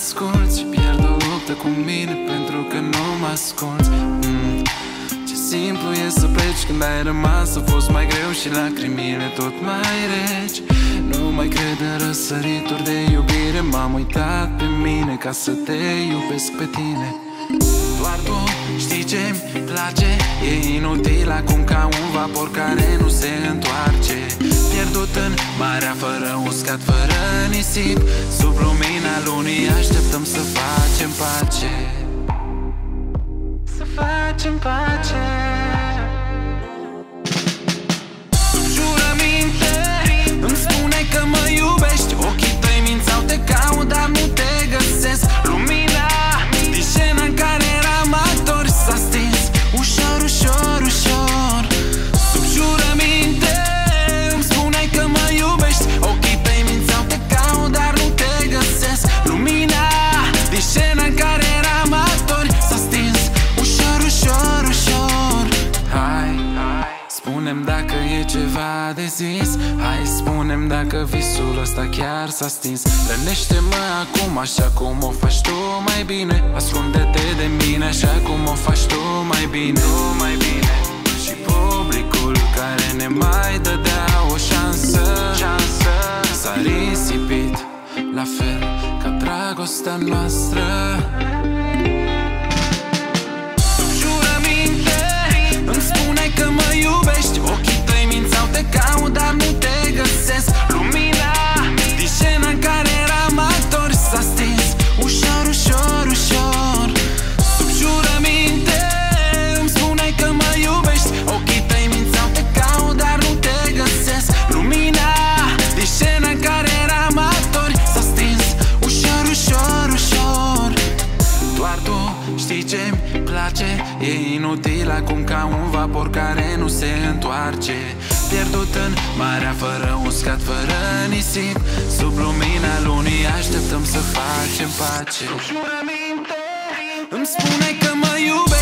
asculți. Pierd o luptă cu mine pentru că nu mă asculți. Ce simplu e să pleci când ai rămas. A fost mai greu și lacrimile tot mai reci. Nu mai cred în răsărituri de iubire. M-am uitat pe mine ca să te iubesc pe tine. Doar tu știi ce-mi place. E inutil acum ca un vapor care nu se întoarce. Pierdut în marea fără uscat, fără nisip. Sub lumina lunii așteptăm să facem pace. Să facem pace. Sub jurăminte îmi spune că mă iubești. Ochii tăi mințeau, te caut, dar nu te găsesc. Lumina din scena în care eram actori s-a stins ușor, ușor, ușor. Sub jurăminte îmi spune că mă iubești. Ochii tăi mințeau, te caut, dar nu te găsesc. Lumina din scena în care eram actori s-a stins ușor, ușor, ușor. Hai, spune-mi dacă e ceva de zis. Hai, spune-mi dacă visul ăsta chiar s-a stins. Rănește-mă acum așa cum o faci tu mai bine. Ascunde-te de mine așa cum o faci tu mai bine. Și publicul care ne mai dădea o șansă s-a risipit, la fel ca dragostea noastră. Sub jurăminte îmi spune că mă iubești. Ochii tăi mințeau, te caut, dar nu te găsesc. Lumina din scena în care eram actori s-a stins ușor, ușor, ușor. Sub jurăminte îmi spune că mă iubești. Ochii tăi mințeau, te caut, dar nu te găsesc. Lumina din scena în care eram actori s-a stins ușor, ușor, ușor. Doar tu știi ce-mi place. E inutil acum ca un vapor care nu se întoarce. Pierdut în marea fără uscat, fără nisip. Sub lumina lunii așteptăm să facem pace. Sub jurăminte îmi spune că mă iubești.